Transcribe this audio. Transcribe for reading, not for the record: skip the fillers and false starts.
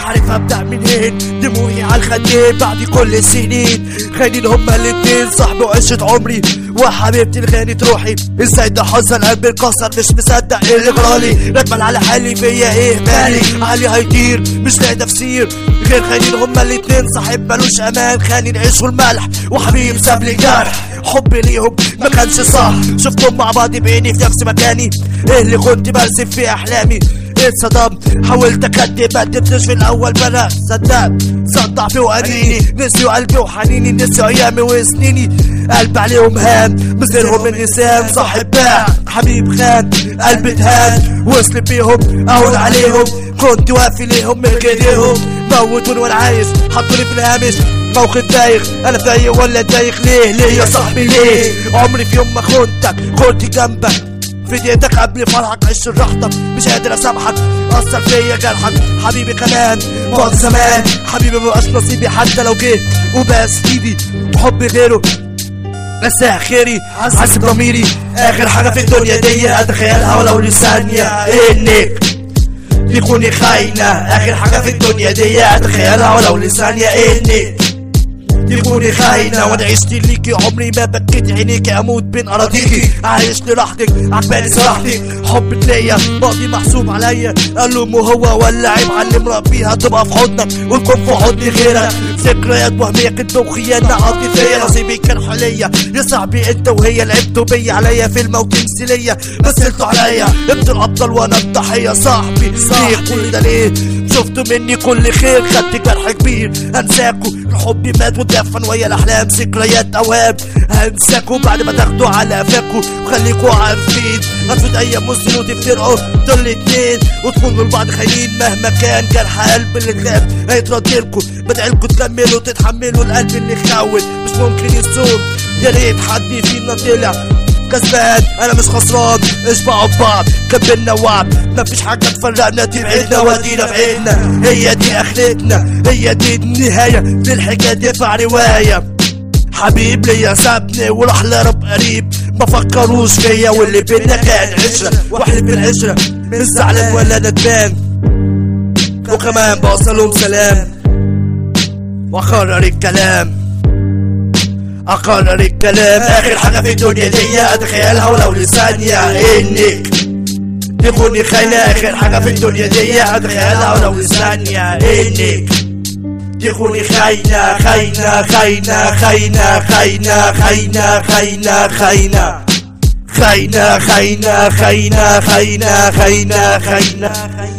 عارف ابدأ منين، دموعي على الخدين بعد كل السنين. خاينين هما الاتنين صاحبي وعشرة عمري وحبيبتي الغاني روحي. ازاي ده حزن قلبي اتكسر مش مصدق ايه اللي جرالي. ندمان على حالي فيا ايه مالي، علي هيطير مش لاقي تفسير غير خاينين هما الاتنين. صاحب ملوش امان خانين عيش والملح وحبيب ساب لي جرح. حبي ليهم ما كانش صح، شفتهم مع بعض بعيني في نفس مكاني. ايه اللي كنت برسم في احلامي اتصدمت، حاولت اكدب ما قدرتش في الاول بلا صدقت. صدع في وقانيني نسيوا قلبي وحنيني، نسيوا ايامي وسنيني. قلب عليهم هان مصيرهم النسان، صاحب باع حبيب خان قلبي اتهان. وصل بيهم اقول عليهم كنت وافي ليهم من ايديهم. موتوني وانا عايش حطوني في الهامش موقف دايخ. انا فايق ولا دايخ ليه يا صاحبي ليه؟ عمري في يوم ما خنتك كنت جنبك في ايدك قبل فرحك عيش راحتك. مش قادر اسامحك اثر فيا جرحك حبيبي كمان بعد زمان. حبيبي مبقاش نصيبي حتى لو جه وبقى سيدي وحبي غيره مساء خيري. حاسب ضميري اخر حاجه في الدنيا دي اتخيلها ولو لثانيه انك تكوني خاينه. اخر حاجه في الدنيا دي اتخيلها ولو لثانيه انك تكوني خاينة. وانا عشت ليكي عمري ما بكيت عينيكي اموت بين اراضيكي. عايش لراحتك عجباني صراحتك حبك ليا ماضي محسوب عليا. قال له مو هو ولا عيب علي مربيها تبقى في حضنك وتكون في حضني غيرك. ذكريات وهمية كدب وخيانة عاطفية نصيبي كان حلية. يا صاحبي انت وهي لعبتوا بيا عليا فيلم وتمثيلية مثلتوا عليا. انتوا الابطال وانا الضحية. صاحبي ليه كل ده ليه؟ شفتوا مني كل خير خدت جرح كبير. انساكوا الحب مات ودفن ويا الاحلام ذكريات اوهام. هنساكوا بعد ما تاخدوا على قفاكوا وخليكوا عارفين هتفوت ايام مسلم وتفترقوا دول الاتنين وتكونوا لبعض خاينين. مهما كان جرح قلب اللي غاب هيتردلكوا. بدعيلكوا تكملوا تتحملوا القلب اللي خاوت مش ممكن يصوم. يا ريت حد فينا طلع كسبان انا مش خسران. اشبعوا ببعض كبرنا وعد مفيش حاجه تفرقنا تبعدنا ودينا بعيدنا. هي دي اخرتنا هي دي النهايه للحكايه دفع روايه. حبيب ليا سابني وراح لرب قريب ما فكروش فيا واللي بينا كان عشره. واحلف بالعشره مش زعلان ولا ندمان وكمان بوصلهم سلام. واقرر الكلام اخر حاجه في الدنيا دي اتخيلها ولو لثانيه انك تكوني خاينه. اخر حاجه في الدنيا دي اتخيلها ولو لثانيه انك تكوني خاينه خاينه خاينه خاينه خاينه خاينه خاينه خاينه خاينه خاينه خاينه خاينه خاينه خاينه